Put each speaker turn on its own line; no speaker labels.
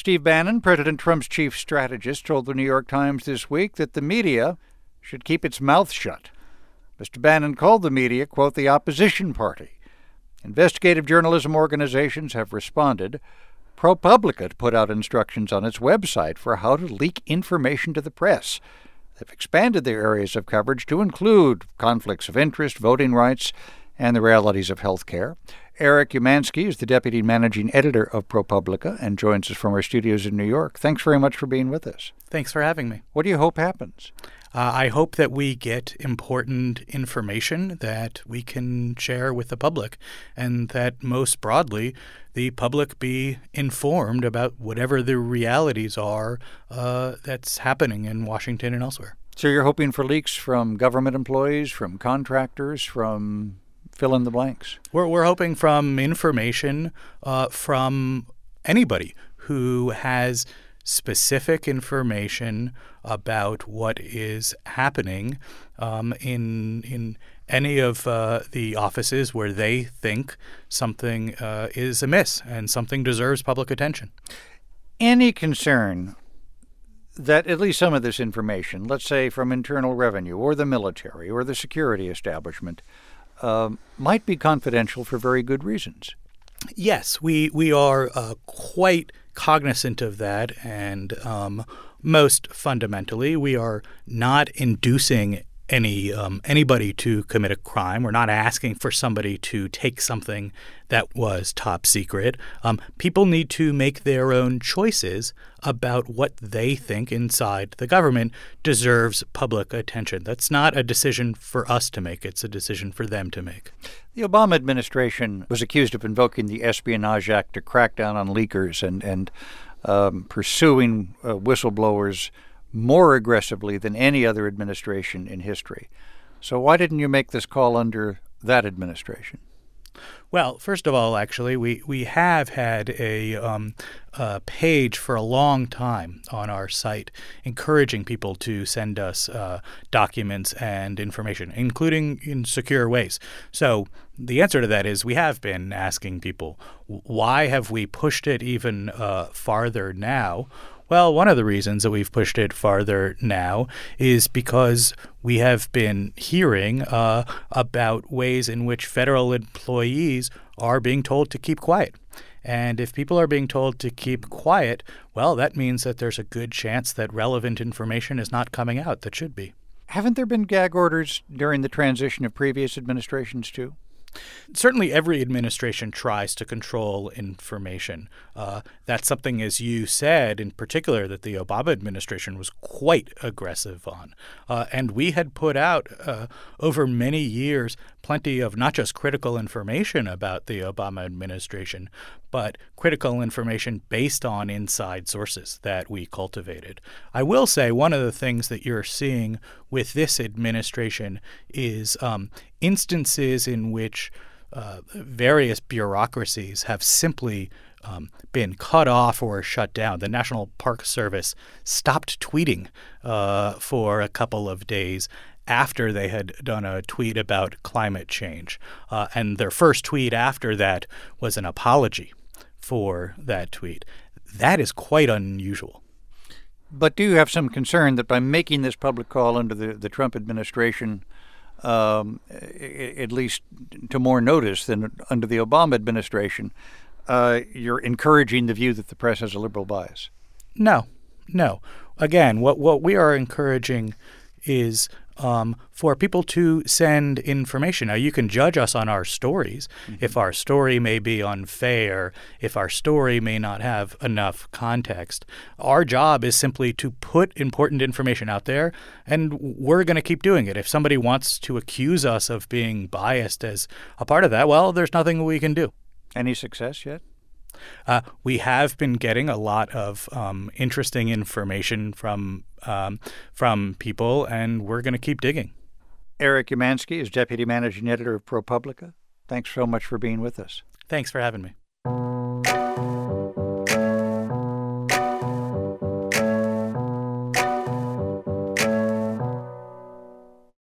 Steve Bannon, President Trump's chief strategist, told the New York Times this week that the media should keep its mouth shut. Mr. Bannon called the media, quote, the opposition party. Investigative journalism organizations have responded. ProPublica put out instructions on its website for how to leak information to the press. They've expanded their areas of coverage to include conflicts of interest, voting rights, and the realities of health care. Eric Umansky is the deputy managing editor of ProPublica and joins us from our studios in New York. Thanks very much for being with us.
Thanks for having me.
What do you hope happens?
I hope that we get important information that we can share with the public, and that most broadly, the public be informed about whatever the realities are that's happening in Washington and elsewhere.
So you're hoping for leaks from government employees, from contractors, from fill in the blanks?
We're hoping from information from anybody who has specific information about what is happening in any of the offices where they think something is amiss and something deserves public attention.
Any concern that at least some of this information, let's say from Internal Revenue or the military or the security establishment, might be confidential for very good reasons?
Yes, we are quite cognizant of that, and most fundamentally, we are not inducing anybody to commit a crime. We're not asking for somebody to take something that was top secret. People need to make their own choices about what they think inside the government deserves public attention. That's not a decision for us to make. It's a decision for them to make.
The Obama administration was accused of invoking the Espionage Act to crack down on leakers and pursuing whistleblowers more aggressively than any other administration in history. So why didn't you make this call under that administration?
Well, first of all, actually, we have had a page for a long time on our site encouraging people to send us documents and information, including in secure ways. So the answer to that is we have been asking people, why have we pushed it even farther now? Well, one of the reasons that we've pushed it farther now is because we have been hearing about ways in which federal employees are being told to keep quiet. And if people are being told to keep quiet, well, that means that there's a good chance that relevant information is not coming out that should be.
Haven't there been gag orders during the transition of previous administrations, too?
Certainly every administration tries to control information. That's something, as you said, in particular, that the Obama administration was quite aggressive on. And we had put out over many years plenty of not just critical information about the Obama administration, but critical information based on inside sources that we cultivated. I will say one of the things that you're seeing with this administration is instances in which various bureaucracies have simply been cut off or shut down. The National Park Service stopped tweeting for a couple of days after they had done a tweet about climate change. And their first tweet after that was an apology for that tweet. That is quite unusual.
But do you have some concern that by making this public call under the Trump administration, at least to more notice than under the Obama administration, you're encouraging the view that the press has a liberal bias?
No. Again, what we are encouraging is for people to send information. Now, you can judge us on our stories. Mm-hmm. If our story may be unfair, if our story may not have enough context, our job is simply to put important information out there, and we're going to keep doing it. If somebody wants to accuse us of being biased as a part of that, well, there's nothing we can do.
Any success yet?
We have been getting a lot of interesting information from people, and we're going to keep digging.
Eric Umansky is Deputy Managing Editor of ProPublica. Thanks so much for being with us.
Thanks for having me.